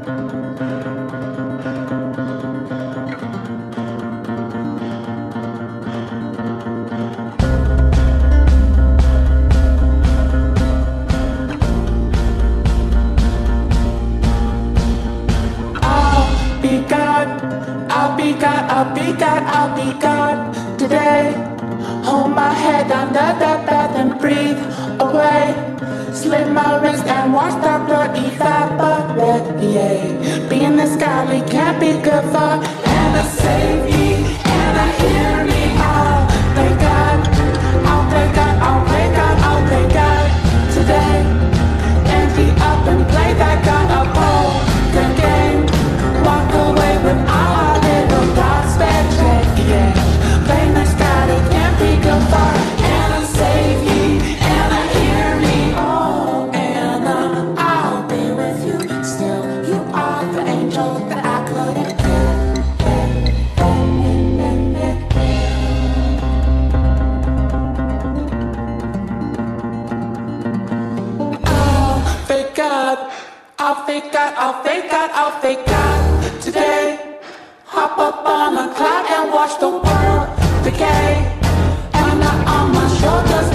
I'll be God today. Hold my head under the bed and breathe away. Slit my wrist and watch the blood evaporate. Being this godly can't be good for. And I save me, and I hear me. I'll thank God, I'll thank God, I'll thank God, I'll thank God today. And be up and play that God a poker game. Walk away with our little thoughts that check, Plain as God, it can't be good for. And I save me, and I hear me. Oh, and I'll be with you. Still, you are the angel that I couldn't get. I'll fake God, I'll fake God, I'll fake God today. Hop up on a cloud and watch the world decay. And on my shoulders